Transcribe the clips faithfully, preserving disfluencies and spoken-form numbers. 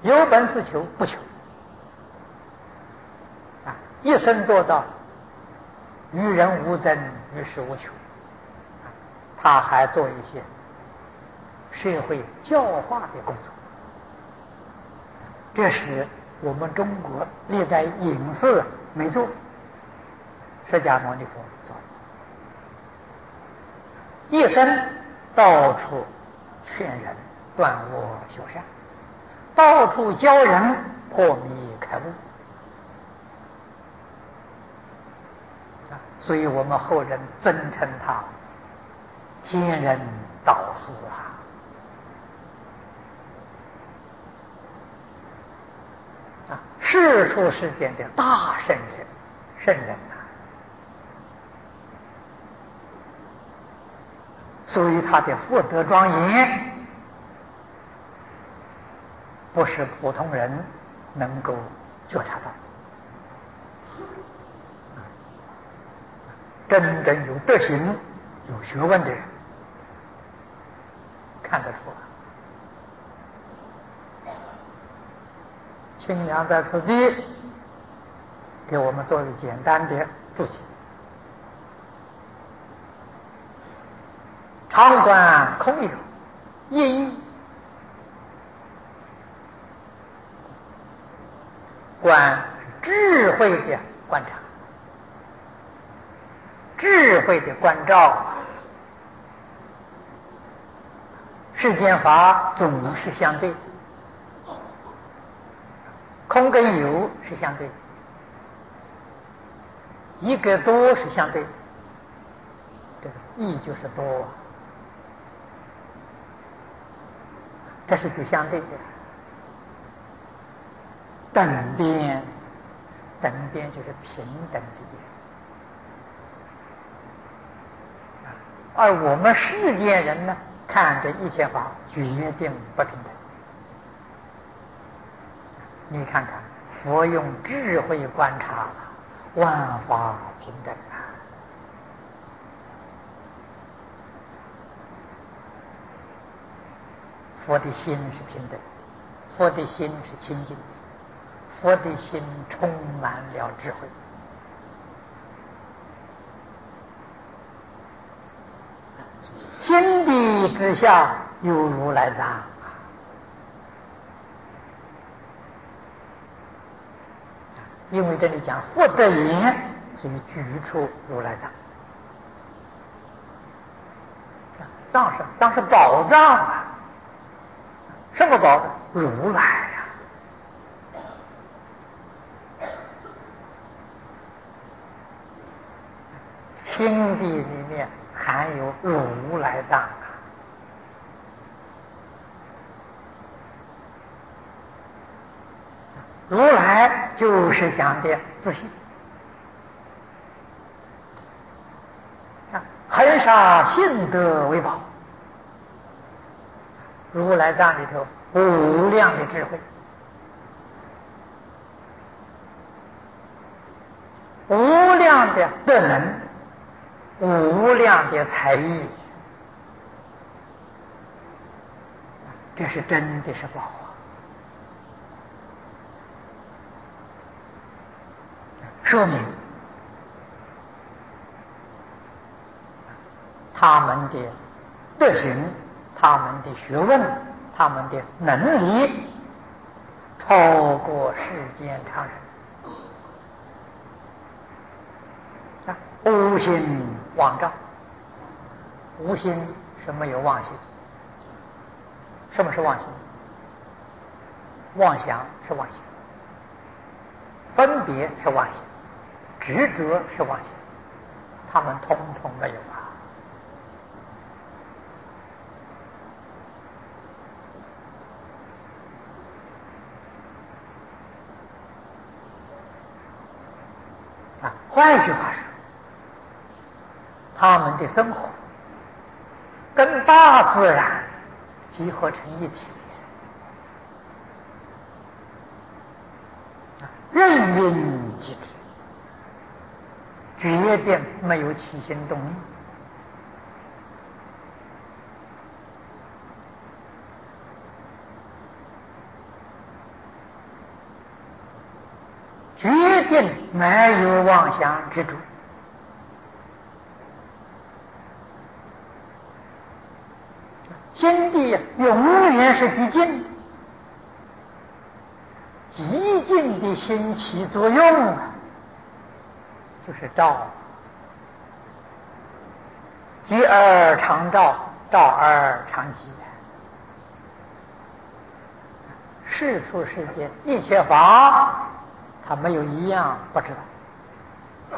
有本事求不求啊，一生做到与人无争，与世无求。他还做一些社会教化的工作，这是我们中国历代隐士没做，释迦牟尼佛做，一生到处劝人断恶修善，到处教人破迷开悟啊，所以我们后人尊称他天人导师啊。啊，世出世间的大圣人圣人啊，所以他的福德庄严不是普通人能够觉察到，真正有德行有学问的人看得出来。清凉在此地给我们做一个简单的注解：常观空有，一义观智慧的观察，智慧的关照。世间法总是相对的，空跟有是相对的，一个多是相对的，这个一就是多啊，这是指相对的。等边，等边就是平等的意思。而我们世间人呢，看着一切法决定不平等。你看看，佛用智慧观察，万法平等啊！佛的心是平等的，佛的心是清净的，佛的心充满了智慧。心地之下有如来藏，因为这里讲佛得言，所以举出如来藏。藏是藏是宝藏啊！什么宝藏？如来呀、啊！心地里面含有如来藏啊！如来就是讲的自信啊，恒沙信德为宝。如来藏里头无量的智慧，无量的德能，无量的才艺，这是真的是宝啊！说明他们的德行，他们的学问，他们的能力超过世间常人啊！无心妄障，无心是没有妄心。什么是妄心？妄想是妄想，分别是妄想，执着是妄想，他们统统没有啊！啊，换一句话说，他们的生活跟大自然集合成一体，啊，任运即止，决定没有起心动念。 决定没有妄想执着。心地永远是寂静的，寂静的心起作用啊，就是照。寂而常照，照而常寂。世出世间一切法，它没有一样不知道。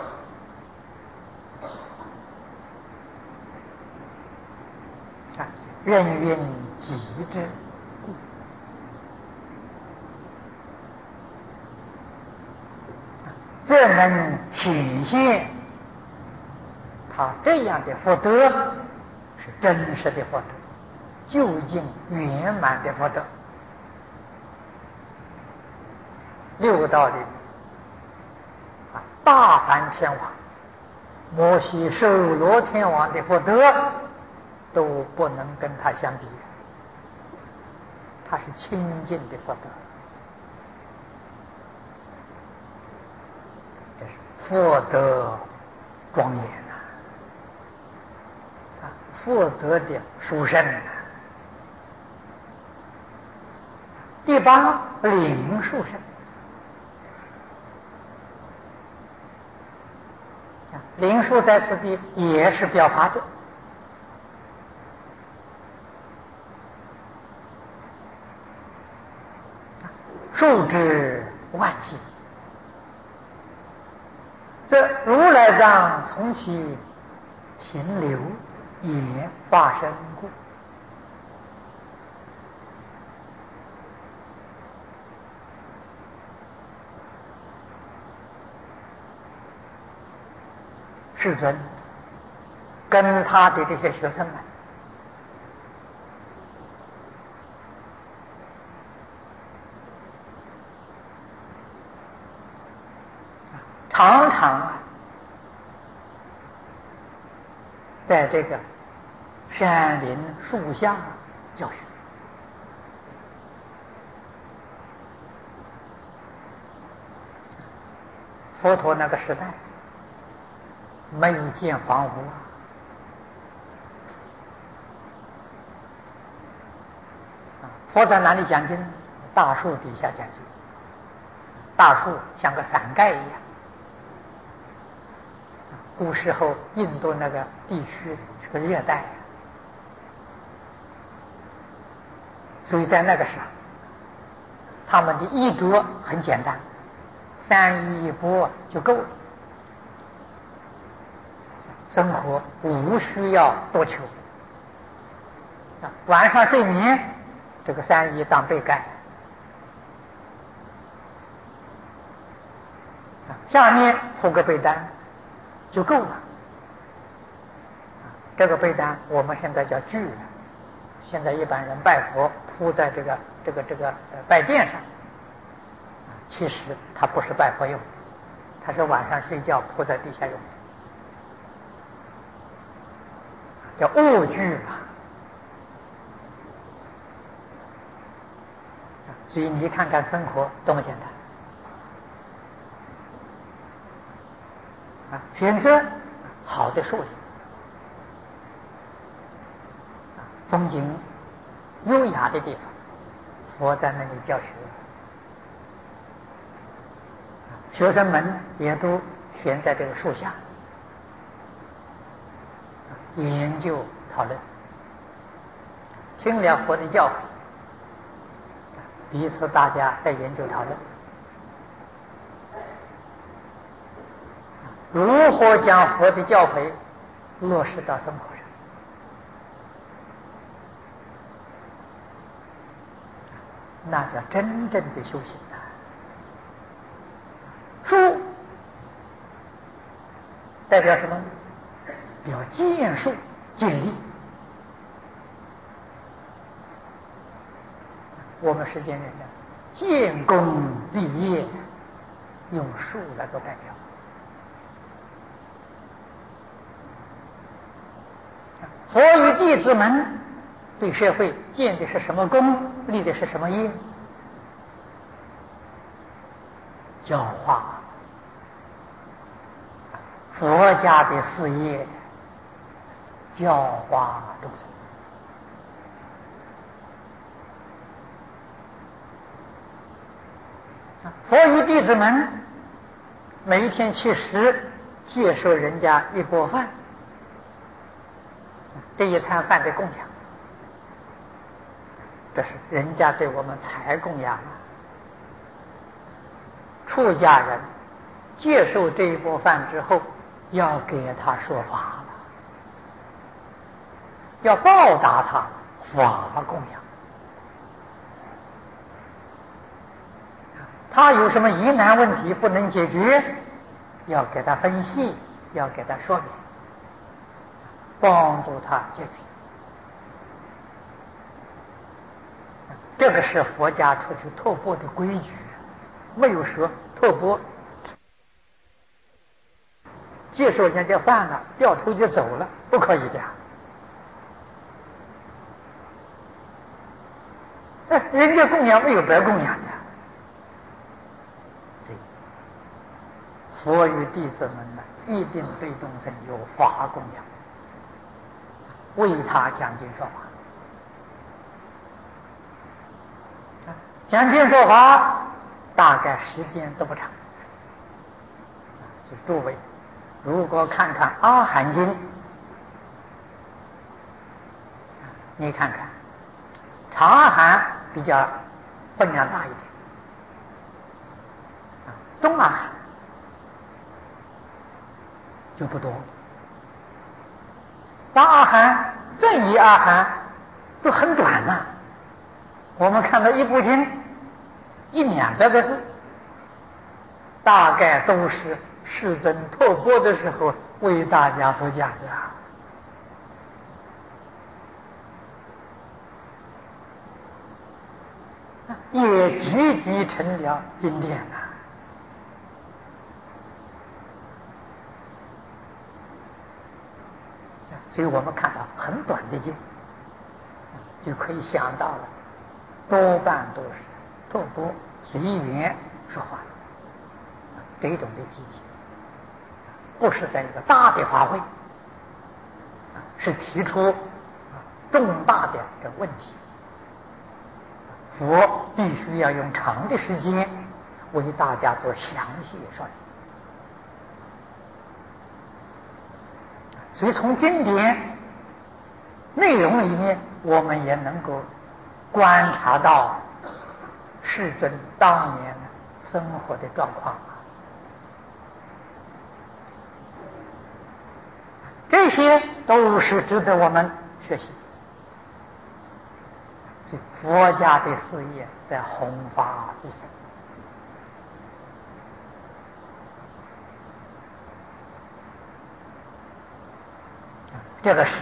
啊，人云己之故，这能体现他这样的福德是真实的福德，究竟圆满的福德。六道里啊，大梵天王、摩西受罗天王的福德都不能跟他相比，他是清净的福德，这是福德庄严啊，啊，福德的殊胜啊。第八，灵殊胜。灵殊在此地也是表法的，数之万幸。这如来藏从其行流也发生故，世尊跟他的这些学生们常常在这个山林树下教学。佛陀那个时代没有建房屋，佛在哪里讲经？大树底下讲经，大树像个伞盖一样。古时候印度那个地区是个热带，所以在那个时候，他们的衣着很简单，三衣一钵就够了。生活无需要多求，晚上睡眠，这个三衣当被盖，下面铺个被单就够了。这个被单我们现在叫具，现在一般人拜佛铺在这个这个这个拜垫上，其实它不是拜佛用，它是晚上睡觉铺在地下用，叫卧具吧。所以你看看生活多么简单啊！选择好的树林，风景优雅的地方，佛在那里教学，学生们也都悬在这个树下研究讨论，听了佛的教诲，彼此大家在研究讨论，如何将佛的教诲落实到生活上。那叫真正的修行啊！术代表什么？表建树建立。我们世间人呢，建功立业，用树来做代表。佛与弟子们对社会建的是什么功，立的是什么业？教化佛家的事业，教化众生。佛与弟子们每一天去食，接受人家一钵饭，这一餐饭的供养，这是人家对我们才供养了。出家人接受这一钵饭之后，要给他说法了，要报答他法供养。他有什么疑难问题不能解决，要给他分析，要给他说明，帮助他解决。这个是佛家出去托钵的规矩，没有说托钵接受人家饭了，掉头就走了，不可以的。哎，人家供养没有白供养的。佛与弟子们呢，一定对众生有法供养，为他讲经说法。讲经说法大概时间都不长。就诸位如果看看《阿含经》，你看看长含比较分量大一点，中阿含就不多，杂阿含、正一阿含都很短呐、啊。我们看到一部经一两百个字，大概都是世尊托钵的时候为大家所讲的啊。也积极成了经典啊。所以我们看到很短的经，就可以想到了，多半都是托钵随缘说话的这种的积极，不是在一个大的法会，是提出重大的这问题。佛必须要用长的时间为大家做详细说明。所以从经典内容里面，我们也能够观察到世尊当年生活的状况，这些都是值得我们学习。佛家的事业在弘法度生，这个是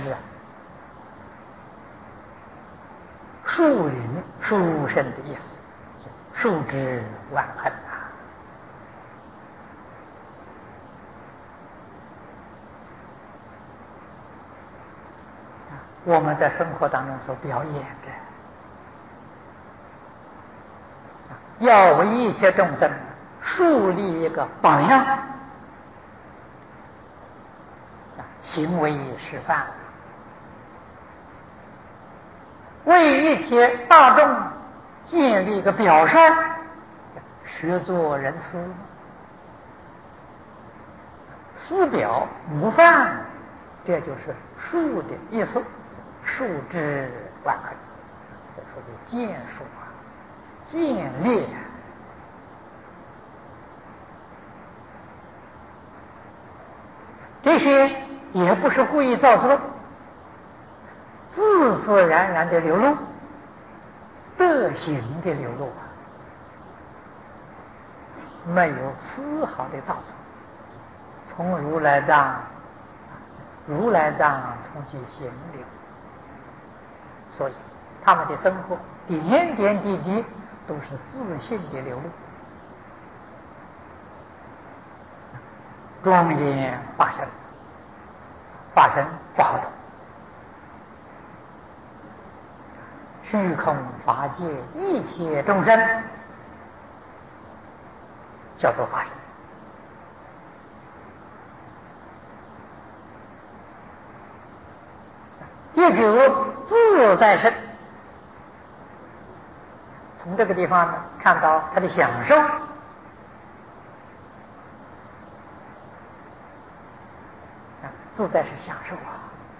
树林殊胜的意思，树之万恨啊。我们在生活当中所表演的，要为一切众生树立一个榜样，行为示范，为一切大众建立一个表率，学做人师，师表模范，这就是树的意思。树之万恨，这说的建树啊，建立啊。这些也不是故意造作的，自自然然的流露，德行的流露啊，没有丝毫的造作。从如来藏，如来藏从其行流，所以他们的生活点点滴滴都是自信的流露。庄严法身，法身不好懂，虚空法界一切众生叫做法身。 第九，自在身。从这个地方呢，看到他的享受。自在是享受啊。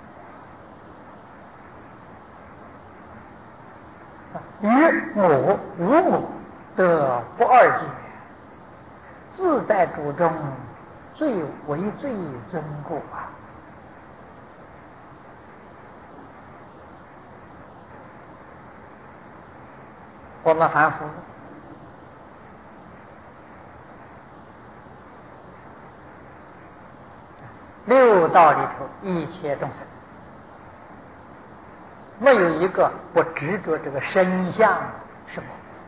于我无我得不二解，自在主中最为最尊故啊。我们凡夫六道里头，一切众生没有一个不执着这个身相的什么，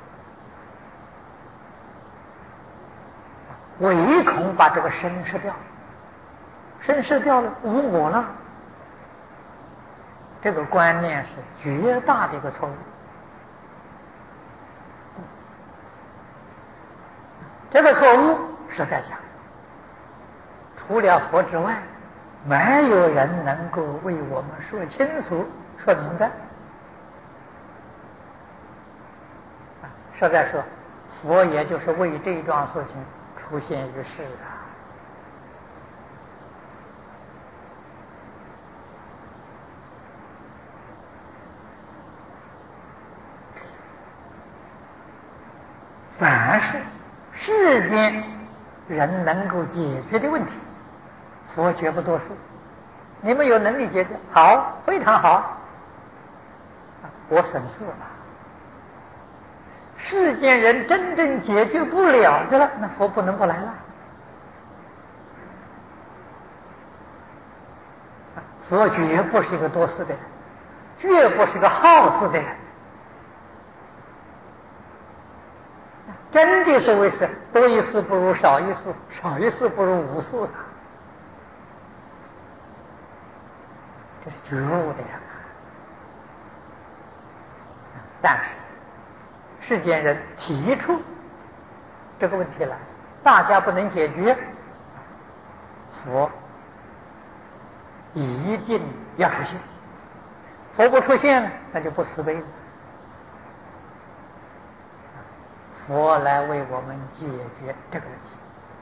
唯恐把这个身失掉，身失掉了，无我了。这个观念是绝大的一个错误。这个错误是在讲，除了佛之外，没有人能够为我们说清楚、说明白。实在说，佛也就是为这一桩事情出现于世啊。凡是世间人能够解决的问题，佛绝不多事。你们有能力解决，好，非常好，我省事了。世间人真正解决不了的了，那佛不能不来了。佛绝不是一个多事的人，绝不是一个好事的人。真的所谓是多一事不如少一事，少一事不如无事，这是觉悟的人。但是世间人提出这个问题来，大家不能解决，佛一定要出现。佛不出现，那就不慈悲了。佛来为我们解决这个问题。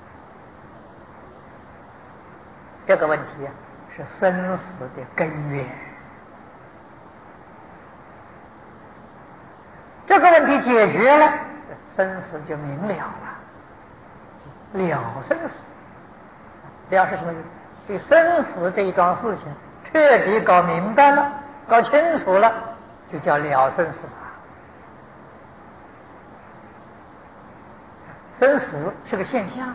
这个问题啊，是生死的根源。这个问题解决了，生死就明了了。了生死，了是什么意思？对生死这一桩事情彻底搞明白了，搞清楚了，就叫了生死。生死是个现象，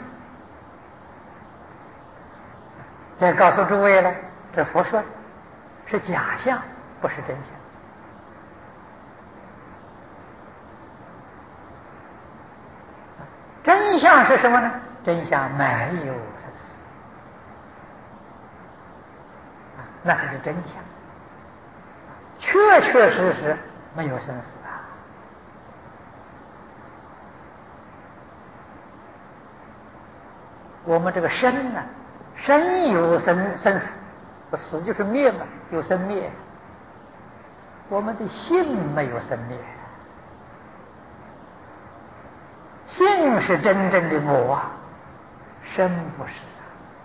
这告诉诸位了，这佛说的是假象，不是真相。真相是什么呢？真相没有生死，那才是真相，确确实实没有生死啊。我们这个生呢，生有生生死，死就是灭嘛，有生灭。我们的性没有生灭，性是真正的我啊，生不是啊。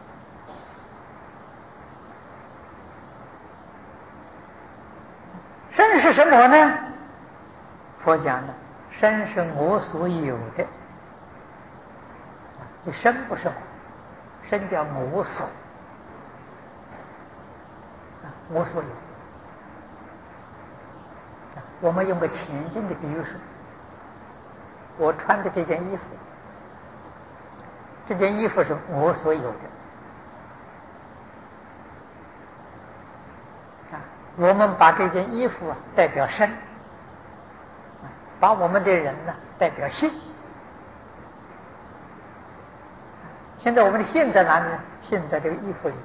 生是什么呢？佛讲的，生是我所有的，就生不是我。生叫我所，我所有。我们用个浅近的比喻说，我穿的这件衣服，这件衣服是我所有的。啊，我们把这件衣服啊代表身，把我们的人呢代表性。现在我们的性在哪里呢？性在这个衣服里。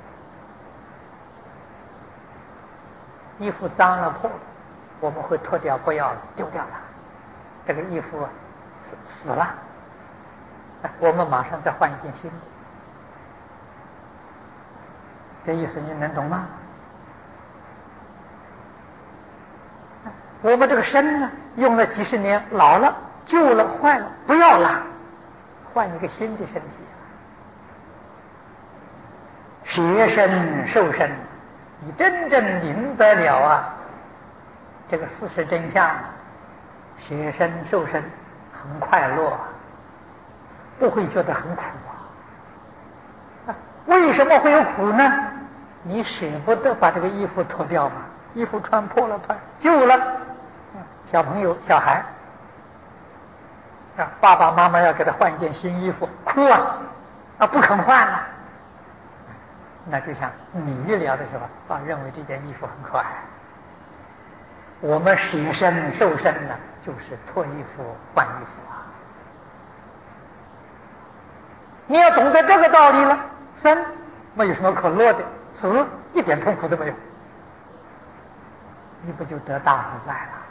衣服脏了破了，我们会脱掉，不要了，丢掉了。这个衣服啊死死了，我们马上再换一件新的。这意思你能懂吗？ 我们这个身呢，用了几十年，老了、旧了、坏了，不要了，换一个新的身体。舍身受身，你真正明白了啊，这个事实真相，舍身受身很快乐，不会觉得很苦啊。为什么会有苦呢？你舍不得把这个衣服脱掉嘛，衣服穿破了、穿旧了，小朋友、小孩啊，爸爸妈妈要给他换一件新衣服，哭啊，啊不肯换了。那就像你聊的时候啊，认为这件衣服很可爱。我们舍身受身呢，就是脱衣服换衣服啊。你要懂得这个道理了，生没有什么可乐的，死一点痛苦都没有，你不就得大自在了？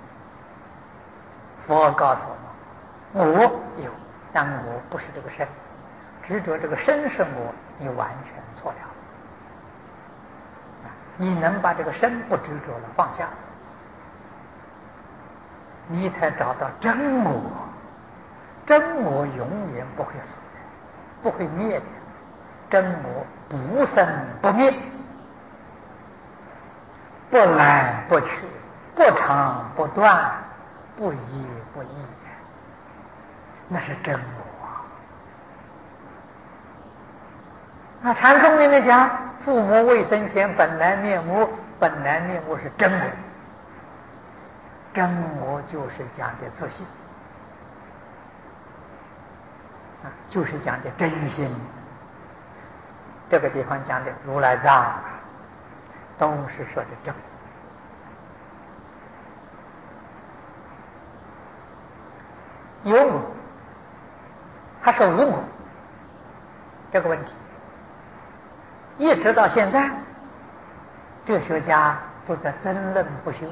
佛告诉我们，我有，但我不是这个身，执着这个身是我，你完全错了。你能把这个身不执着了放下，你才找到真我。真我永远不会死的，不会灭的，真我不生不灭，不来不去，不长不断，不依不异，那是真我。那禅宗里面讲，父母未生前本来面目，本来面目是真我。真我就是讲的自信啊，就是讲的真心。这个地方讲的如来藏都是说的真。有我还是无我这个问题，一直到现在，哲学家都在争论不休。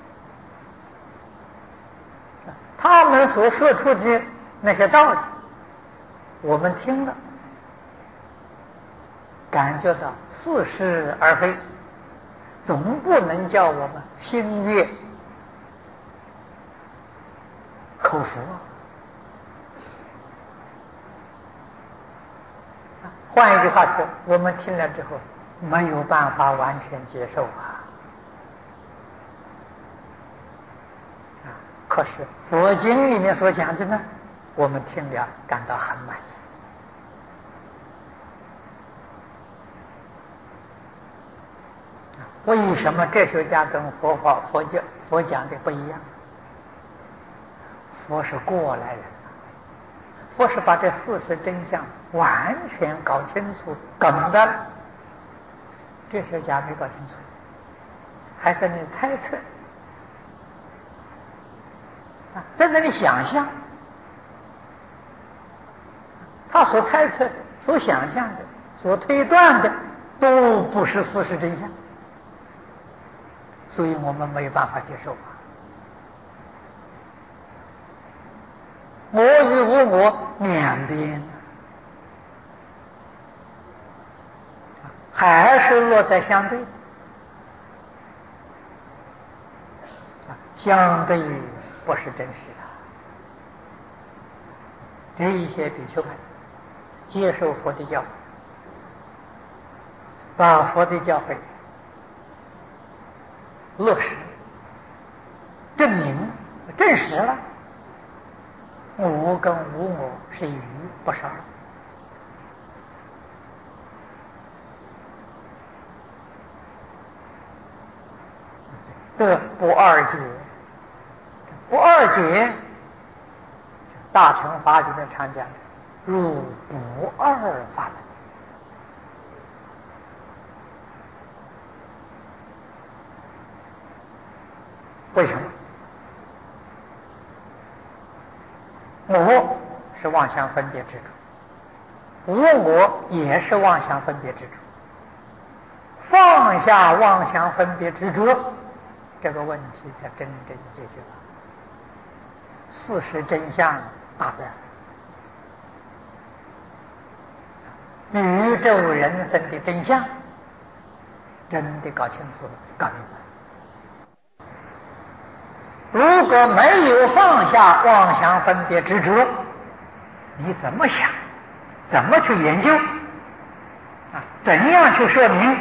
他们所说出的那些道理，我们听了，感觉到似是而非，总不能叫我们心悦口服。换一句话说，我们听了之后没有办法完全接受啊。可是佛经里面所讲的呢，我们听了感到很满意。为什么哲学家跟佛法、佛教、佛讲的不一样？佛是过来人，佛是把这事实真相完全搞清楚、懂的。哲学家没搞清楚，还在那里猜测。在那里想象，他所猜测的、所想象的、所推断的，都不是事实真相，所以我们没有办法接受啊。我与无我两边，还是落在相对，相对不是真实的。这一些比丘们接受佛的教诲，把佛的教诲落实、证明、证实了，我跟无我是一，不是二。这不二解，不二解，大乘法里面常讲的入不二法门。为什么？我是妄想分别执着，无我也是妄想分别执着。放下妄想分别执着，这个问题才真正解决了，事实真相大白了，宇宙人生的真相真的搞清楚了，搞明白了。 如果没有放下妄想分别执着，你怎么想，怎么去研究啊？怎样去说明，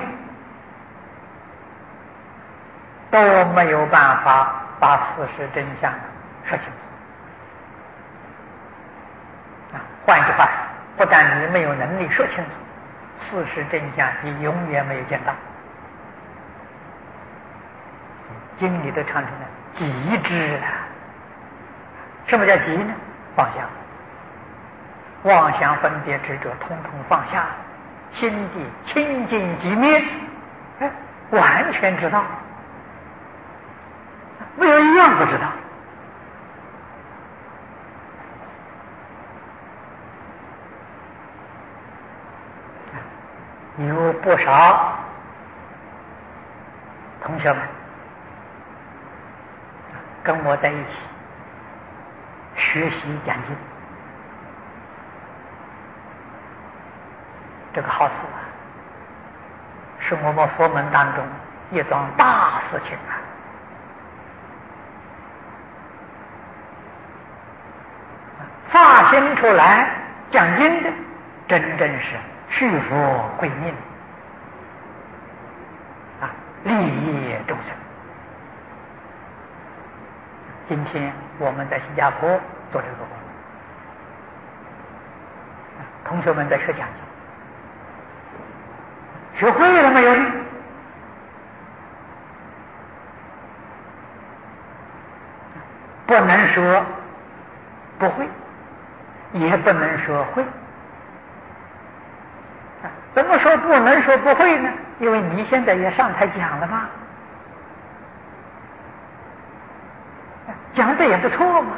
都没有办法把事实真相说清楚啊。换一句话，不但你没有能力说清楚，事实真相你永远没有见到。经里都唱成了极致啊。什么叫极呢？放下，妄想分别执着统统放下，心地清净寂灭，哎，完全知道，没有一样不知道。有不少同学们跟我在一起学习讲经，这个好事啊，是我们佛门当中一桩大事情啊。发心出来讲经的，真正是续佛慧命啊，利益众生。今天我们在新加坡做这个工作，同学们在学讲经，学会了没有呢？不能说不会，也不能说会。怎么说不能说不会呢？因为你现在也上台讲了嘛，讲的也不错嘛，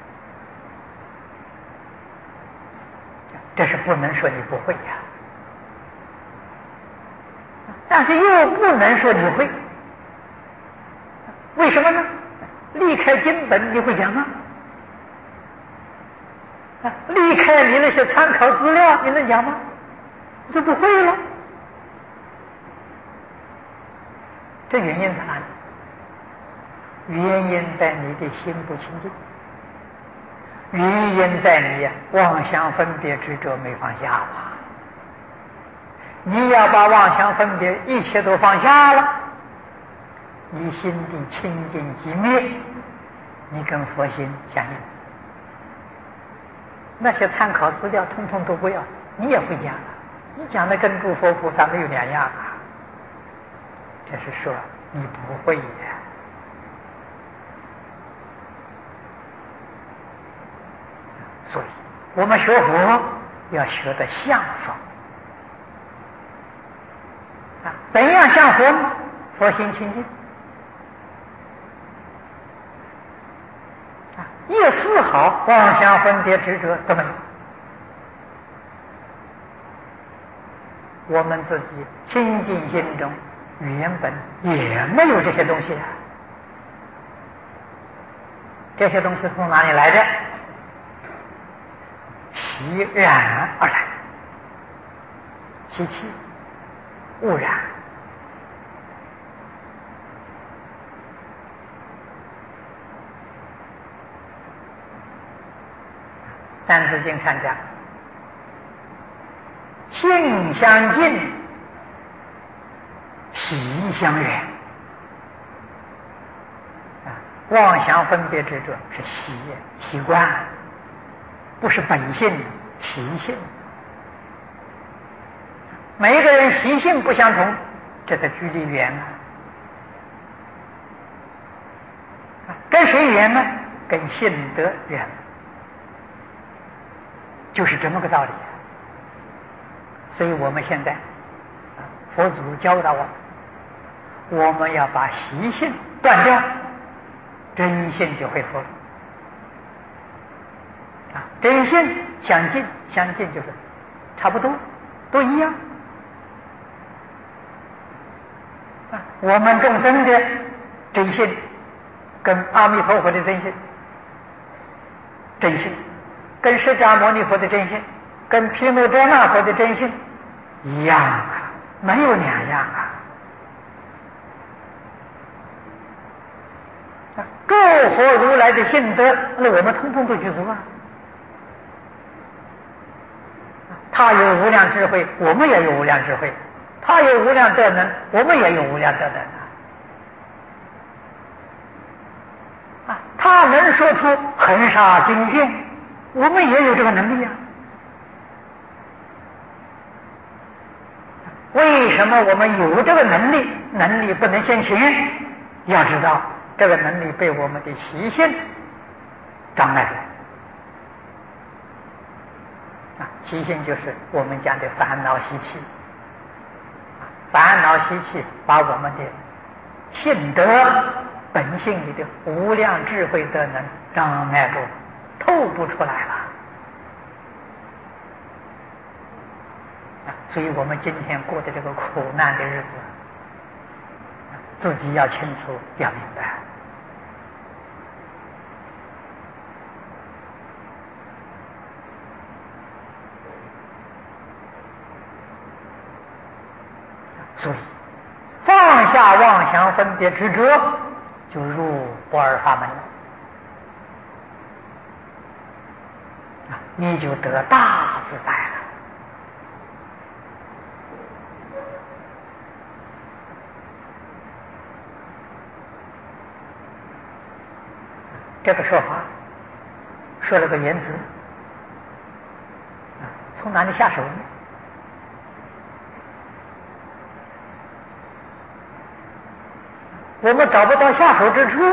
这是不能说你不会呀，但是又不能说你会，为什么呢？离开经本你会讲吗？离开你那些参考资料你能讲吗？你就不会了。这原因在哪里？原因在你的心不清净，原因在你妄想分别执着没放下吧。你要把妄想分别一切都放下了，你心地清净寂灭，你跟佛心相应，那些参考资料通通都不要，你也会讲了，你讲的跟诸佛菩萨没有两样啊。这是说你不会呀。所以我们学佛要学得像佛啊。怎样像佛呢？佛心清净啊，一丝毫妄想分别执着都没有。我们自己清净心中原本也没有这些东西啊，这些东西从哪里来的？习染而来，习气、污染。三字经上讲，性相近，习相远。啊，妄想分别执着是习习惯，不是本性，习性。每一个人习性不相同，这才距离远啊。跟谁远呢？跟性德远，就是这么个道理。所以我们现在佛祖教导我，我们要把习性断掉，真性就恢复了。啊，真性相近，相近就是差不多，都一样。啊，我们众生的真性跟阿弥陀佛的真性，真性跟释迦牟尼佛的真性，跟毗卢遮那佛的真性一样啊，没有两样啊。各合如来的性德，那我们通通都具足啊。他有无量智慧，我们也有无量智慧；他有无量德能，我们也有无量德能啊！啊，他能说出恒沙经卷，我们也有这个能力啊。为什么我们有这个能力？能力不能现前，要知道这个能力被我们的习性障碍了。啊，习性就是我们讲的烦恼习气。烦恼习气把我们的性德本性里的无量智慧德能障碍住，透不出来了。所以我们今天过的这个苦难的日子，自己要清楚，要明白。所以放下妄想分别执着，就入不二法门了，你就得大自在了。这个说法说了个原则，从哪里下手呢？我们找不到下手之处，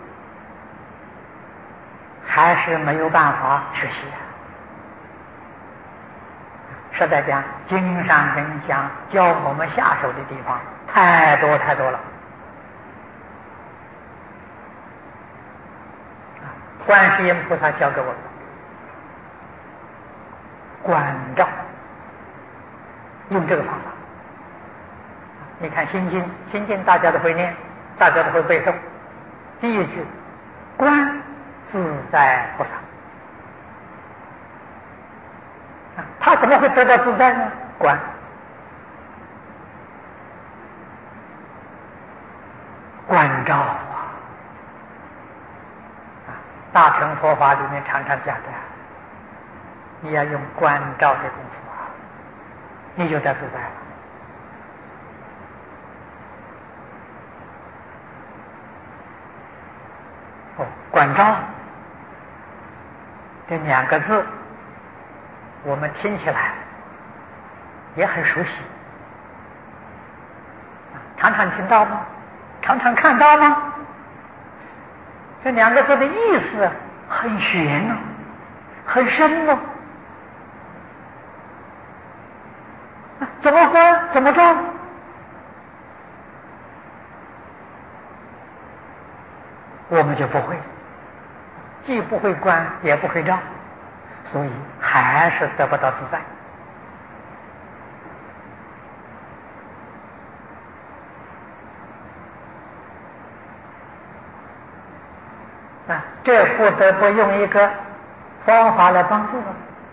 还是没有办法学习啊。实在讲，经上跟讲教我们下手的地方太多太多了。观世音菩萨教给我们关照，用这个方法。你看心经，心经大家都会念，大家都会背诵。第一句，观自在菩萨。他怎么会得到自在呢？观，关照啊！大乘佛法里面常常讲的，你要用关照的功夫啊，你就得自在了。哦，关照这两个字，我们听起来也很熟悉，常常听到吗？常常看到吗？这两个字的意思很玄哦，很深哦。怎么观？怎么照？我们就不会，既不会观，也不会照，所以还是得不到自在。啊，这不得不用一个方法来帮助了。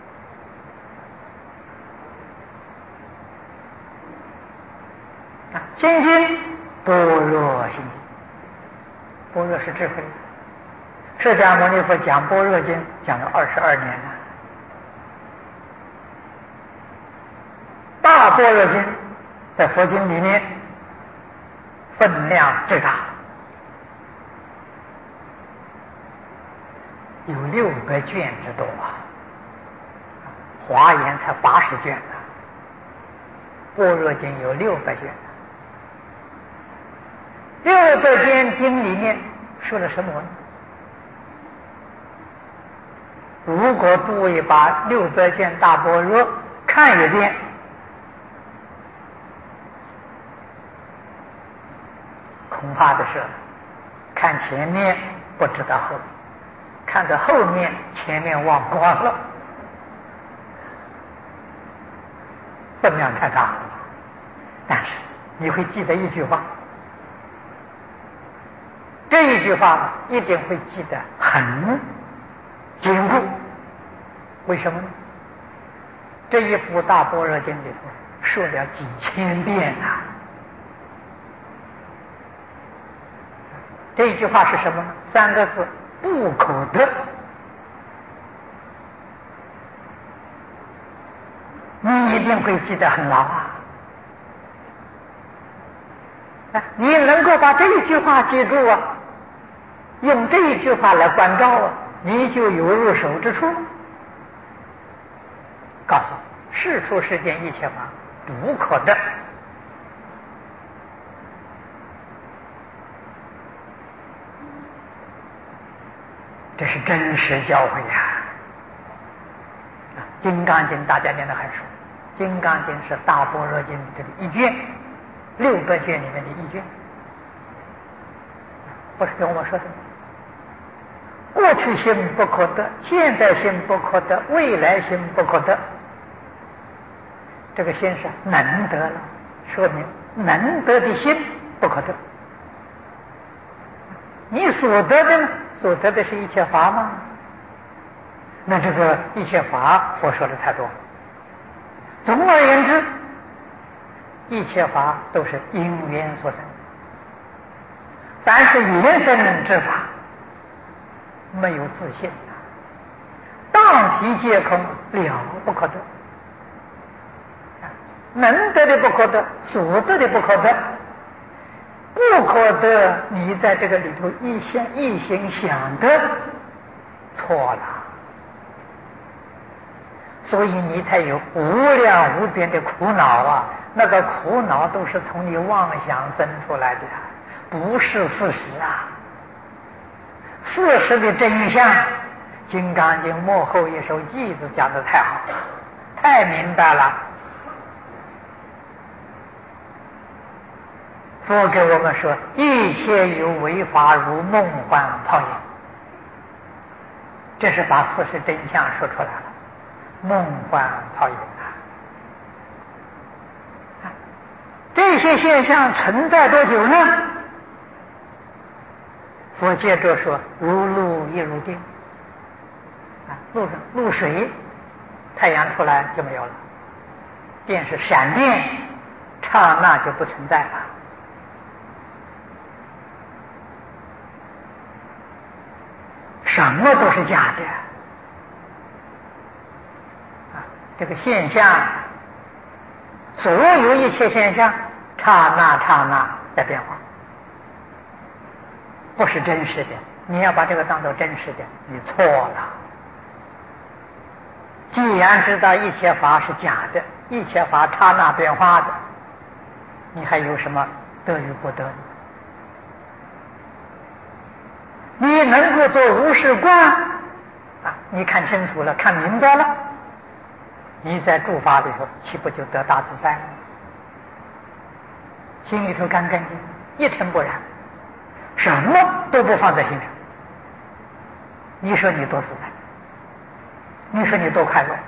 啊，心经般若心经，般若是智慧。释迦牟尼佛讲般若经讲了二十二年了。大般若经在佛经里面分量最大，有六百卷之多啊，华严才八十卷呢，般若经有六百卷。六百卷经里面说了什么呢？如果诸位把六百卷大般若看一遍，恐怕的是看前面不知道后面，看到后面前面忘光了，分量太大了。但是你会记得一句话，这一句话一定会记得很坚固。为什么呢？这一部大般若经里头说了几千遍啊，这这一句话是什么呢？三个字：不可得。你一定会记得很牢啊！你能够把这一句话记住啊，用这一句话来关照啊，你就有入手之处。告诉你，世出世间一切法不可得。这是真实教诲呀！《金刚经》大家念得很熟，《金刚经》是大般若经里的一卷，六个卷里面的一卷。不是跟我说的吗？过去心不可得，现在心不可得，未来心不可得。这个心是能得了，说明能得的心不可得。你所得的呢？所得的是一切法吗？那这个一切法，佛说的太多了。总而言之，一切法都是因缘所生。凡是缘生之法，没有自性，当体皆空，了不可得。能得的不可得，所得的不可得。不可得，你在这个里头一心一心想得，错了。所以你才有无量无边的苦恼啊！那个苦恼都是从你妄想生出来的，不是事实啊！事实的真相，《金刚经》末后一首偈子讲得太好了，太明白了。佛给我们说，一切有为法，如梦幻泡影。这是把事实真相说出来了。梦幻泡影啊！这些现象存在多久呢？佛接着说，如露亦如电啊，露露水，太阳出来就没有了，电是闪电，刹那就不存在了。什么都是假的啊！这个现象，所有一切现象，刹那刹那在变化，不是真实的。你要把这个当作真实的，你错了。既然知道一切法是假的，一切法刹那变化的，你还有什么得与不得呢？你能够做如是观啊，你看清楚了，看明白了，你在诸法里头岂不就得大自在了？心里头干干净净，一尘不染，什么都不放在心上。你说你多自在，你说你多快乐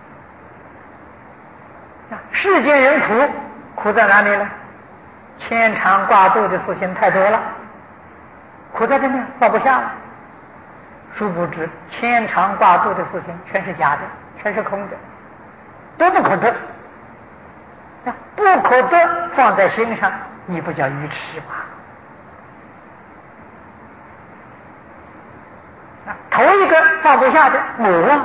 啊！世间人苦，苦在哪里呢？牵肠挂肚的事情太多了，苦在这里放不下了。殊不知牵肠挂肚的事情全是假的，全是空的，都不可得。不可得放在心上，你不叫愚痴吗？头一个放不下的我，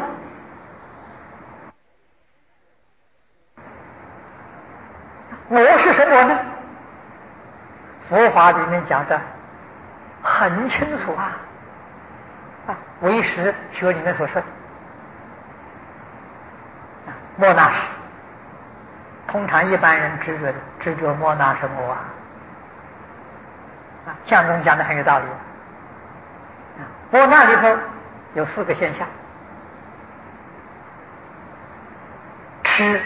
我是什么呢？佛法里面讲的很清楚啊，啊，唯识学里面所说的，莫那识。通常一般人执着的执着莫那是我啊，啊，相中讲的很有道理。啊，莫那里头有四个现象：痴、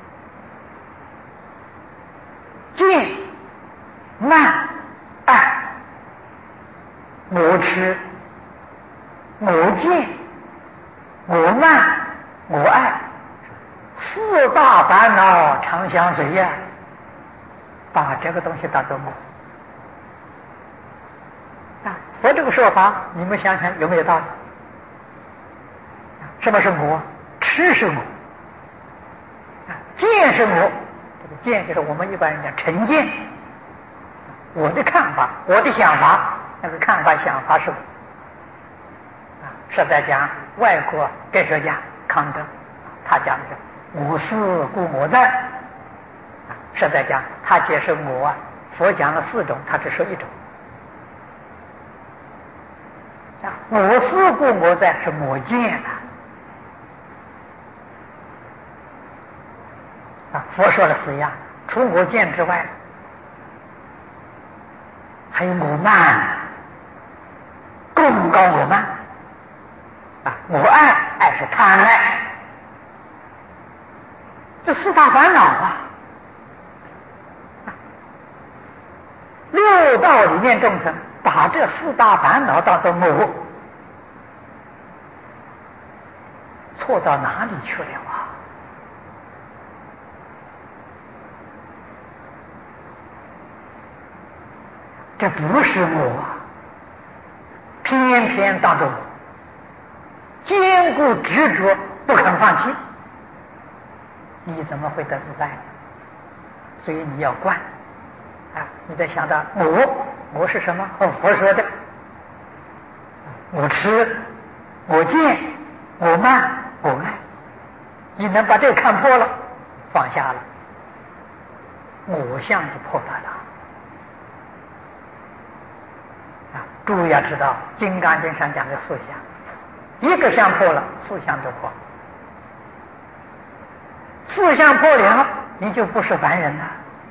见、慢、爱。我痴，我见，我慢，我爱，四大烦恼常相随呀。把这个东西当作我啊，佛这个说法，你们想想有没有道理？什么是我？痴是我，啊，见是我。这个见就是我们一般人讲成见，我的看法，我的想法， 那个看法想法是啊，是在讲外国哲学家康德，他讲的是我思故我在，啊，是在讲他解释我啊，佛讲了四种，他只说一种。啊，我思故我在是我见的。啊，佛说了四样，除我见之外，还有我慢，共高我慢。啊，我爱，爱是贪爱，这四大烦恼啊。六道里面众生把这四大烦恼当作我，错到哪里去了啊？这不是我啊，偏偏当作我，坚固执着，不肯放弃，你怎么会得自在呢？所以你要观啊！你在想到我，我是什么？和佛说的，我吃，我见，我慢，我爱。你能把这个看破了，放下了，我相就破断了。啊，诸位要知道，《金刚经》上讲的四相，一个相破了，四相就破了。四相破了，你就不是凡人了。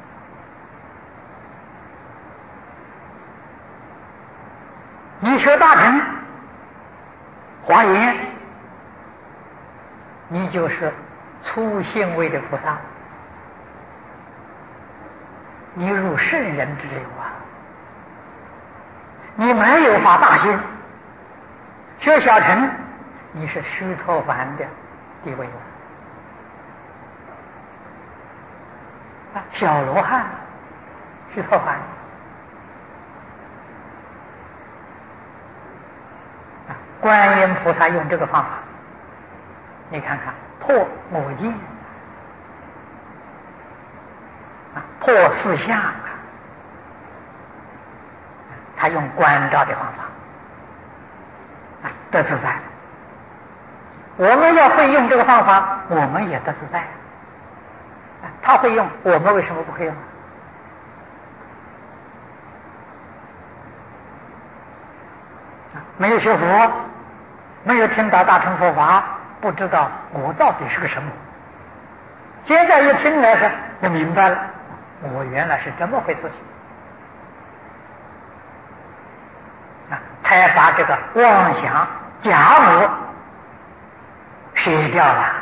你学大乘华严，你就是粗性位的菩萨，你入圣人之流啊！你没有发大心，学小乘，你是须陀洹的地位了。啊，小罗汉，须陀洹。观音菩萨用这个方法，你看看破我见啊，破四相啊，他用观照的方法啊，得自在。我们要会用这个方法，我们也得自在。啊，他会用，我们为什么不会用？啊，没有学佛，没有听到大乘佛法，不知道我到底是个什么。现在一听来说，就明白了，我原来是这么回事情啊！才把这个妄想假我舍掉了。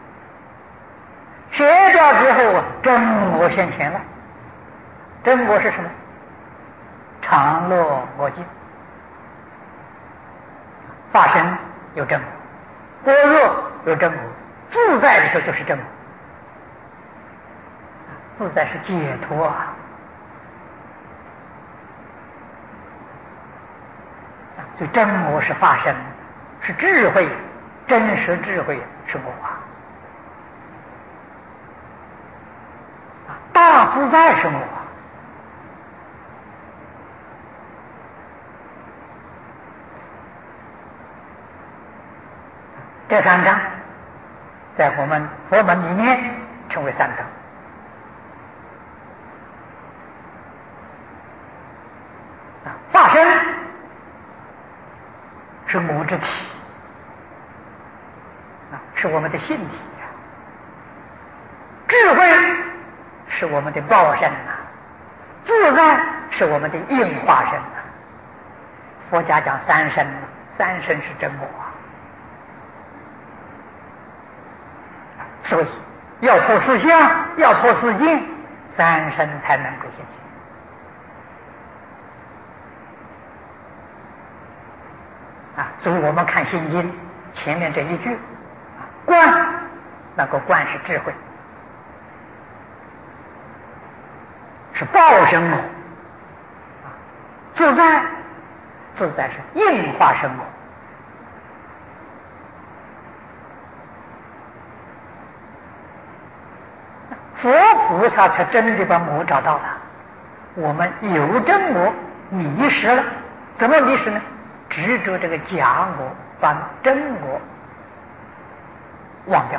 舍掉之后，真我现前了。真我是什么？常乐我净。法身有真我，般若有真我，自在的时候就是真我。自在是解脱啊！所以真我是法身，是智慧，真实智慧是我啊！大自在是我啊！这三章在我们佛门里面称为三德。法身是我之体啊，是我们的性体啊；智慧是我们的报身啊；自在是我们的应化身啊。佛家讲三身，三身是真我啊。所以要破四相，要破四境，三身才能够现前。啊，所以我们看《心经》前面这一句，啊，观，那个观是智慧，是报身我；啊，自在，自在是应化身我。佛菩萨才真的把我找到了，我们有真我迷失了， 怎么迷失呢？执着这个假我，把真我忘掉。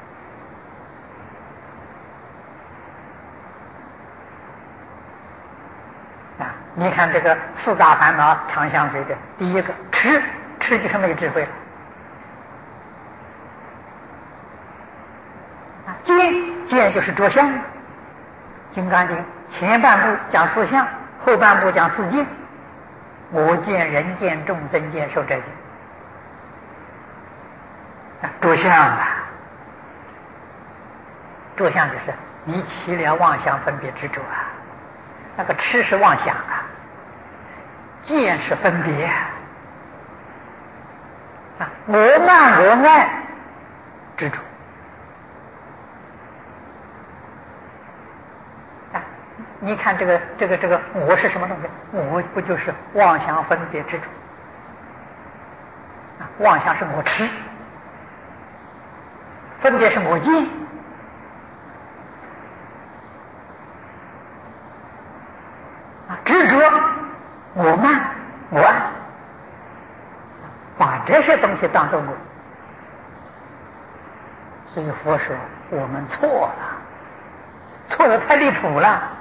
啊，你看这个四大烦恼常相随的，第一个痴，痴就是没智慧了。啊，见，见就是着相。金刚经前半部讲四相，后半部讲四见。我见、人见、众生见、寿者见。啊，着相啊，着相就是你起了妄想分别执着啊，那个痴是妄想啊，见是分别啊，我慢我爱执着啊。你看这个这个这个我是什么东西？我不就是妄想分别执着啊？妄想是我痴，分别是我见啊，执着我慢我爱，把这些东西当作我。所以佛说我们错了，错得太离谱了。